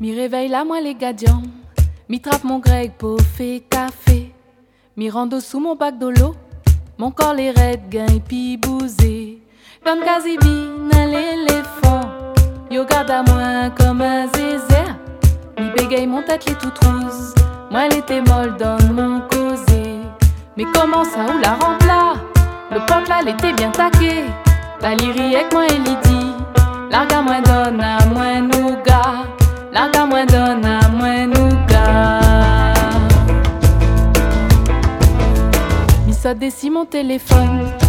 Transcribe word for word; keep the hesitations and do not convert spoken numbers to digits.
Mi réveille la moi les gadians, mi trappe mon grec pour faire café, mi rando sous mon bac d'eau, mon corps les raides gain pi bousé. Donne Kazibi nan l'éléphant, yo garde à moi comme un zézère. Mi bégaye mon tête les tout rousse, moi l'été molle donne mon causé. Mais comment ça ou la rempla? Le porte là l'été bien taqué. La lyrie avec moi et Lydie, larga moi donne à moi nougat, larga moi donne à moi nougat. Mi saute des si mon téléphone.